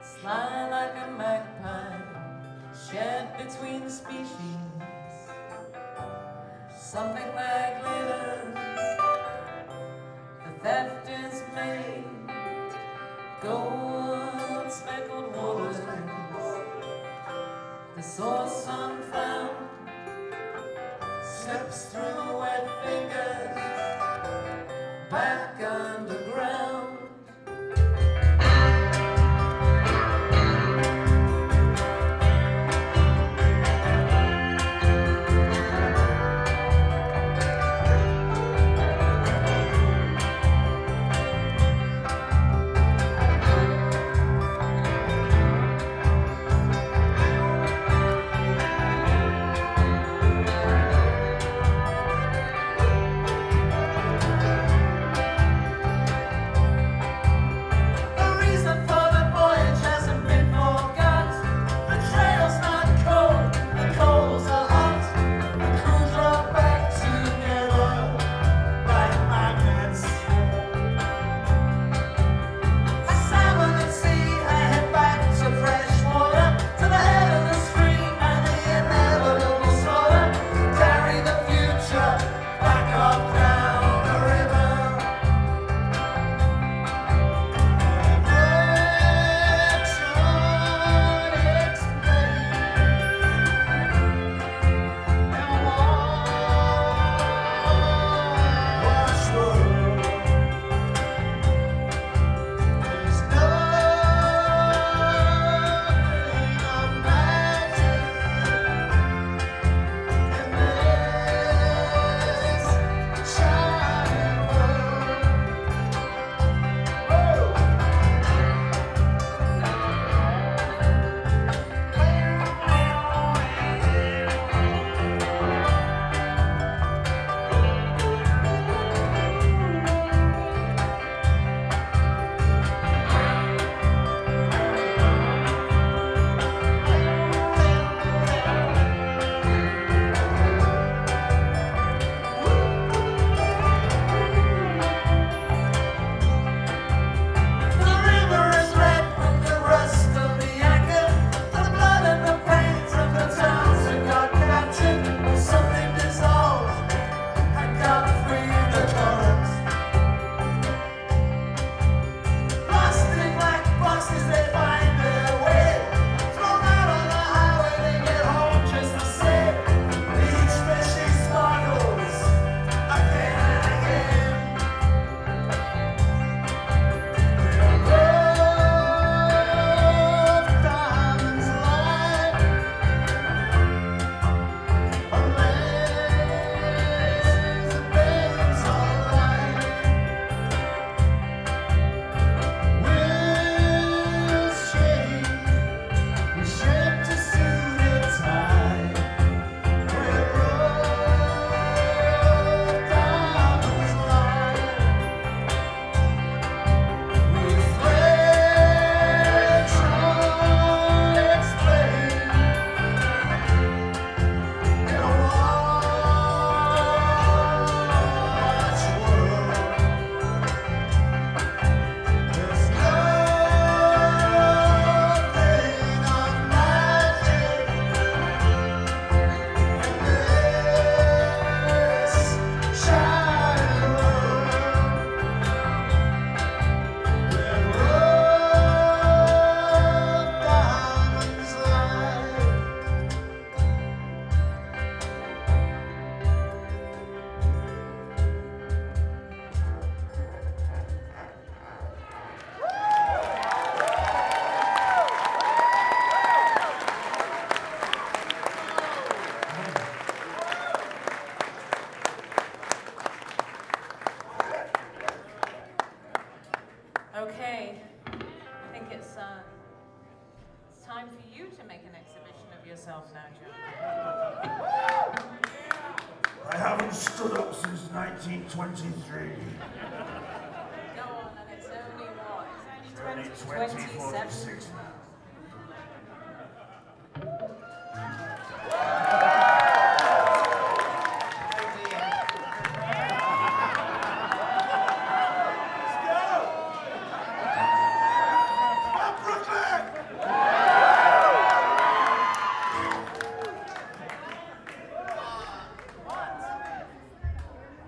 Fly like a magpie, shed between species, something that glitters, the theft is made, gold speckled waters, the source unfound, slips through wet fingers, back underground. Okay, I think it's time for you to make an exhibition of yourself now, John. I haven't stood up since 1923. Go on, and it's only what? It's only 20, 2046 now.